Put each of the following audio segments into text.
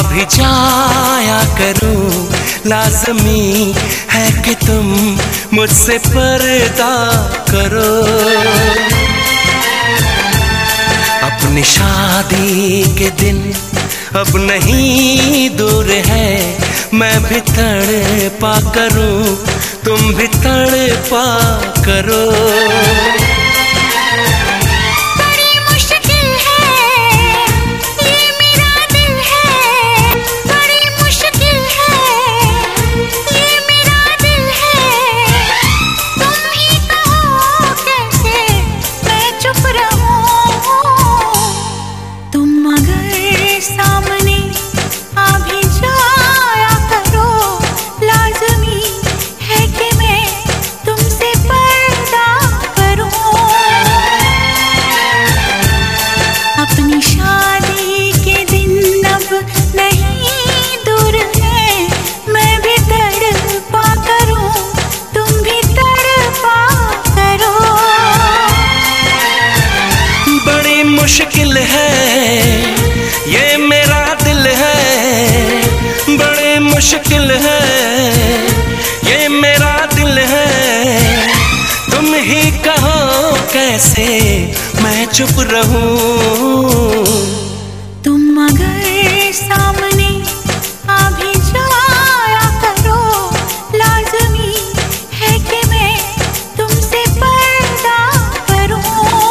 भी जाया करूं, लाज़मी है कि तुम मुझसे पर्दा करो। अपनी शादी के दिन अब नहीं दूर है, मैं भी तड़पा करूं, तुम भी तड़पा करो। मुश्किल है ये मेरा दिल है, बड़े मुश्किल है ये मेरा दिल है। तुम ही कहो कैसे मैं चुप रहूं। तुम अगर सामने आ भी जाया करो, लाज़मी है कि मैं तुमसे पर्दा करूं।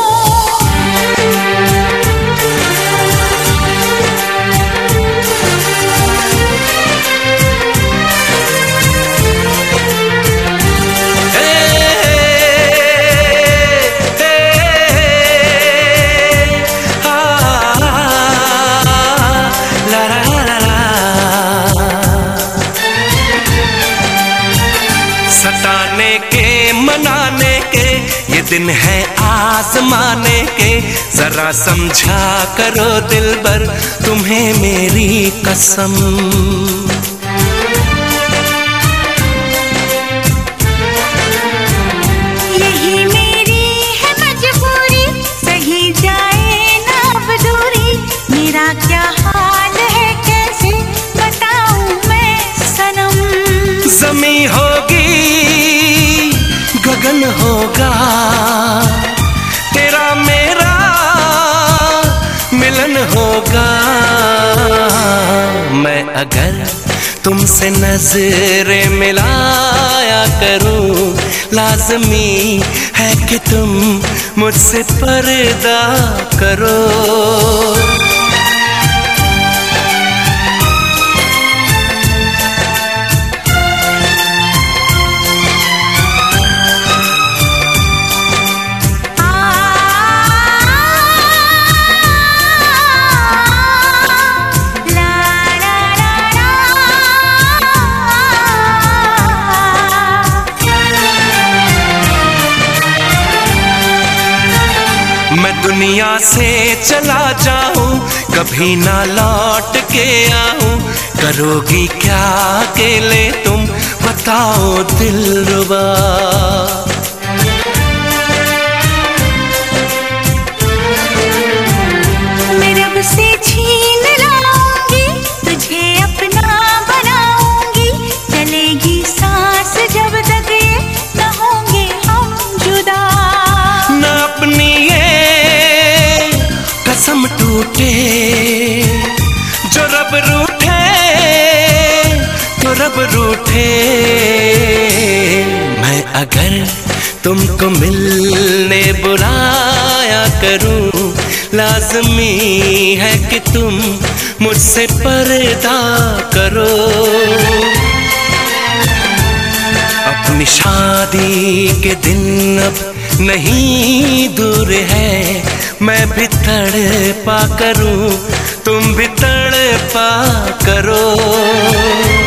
सताने के मनाने के ये दिन है आजमाने के, जरा समझा करो दिलबर तुम्हें मेरी कसम। यही मेरी है मजबूरी, सही जाए ना अब दूरी, मेरा क्या हाल है कैसे बताऊं मैं सनम। ज़मीं होगी गगन होगा, तेरा मेरा मिलन होगा। मैं अगर तुमसे नजरें मिलाया करूं, लाज़मी है कि तुम मुझसे पर्दा करो। मैं दुनिया से चला जाऊं, कभी ना लौट के आऊं, करोगी क्या अकेले तुम बताओ दिलरुबा। मैं रब से छीन लाऊंगी, तुझे अपना बनाऊंगी, चलेगी सांस जब तक ये न होंगे हम जुदा। न अपनी कसम टूटे, जो रब रूठे तो रब रूठे। मैं अगर तुमको मिलने बुलाया करूं, लाज़मी है कि तुम मुझसे पर्दा करो। अपनी शादी के दिन अब नहीं दूर है, मैं भी तड़पा करूं, तुम भी तड़पा करो।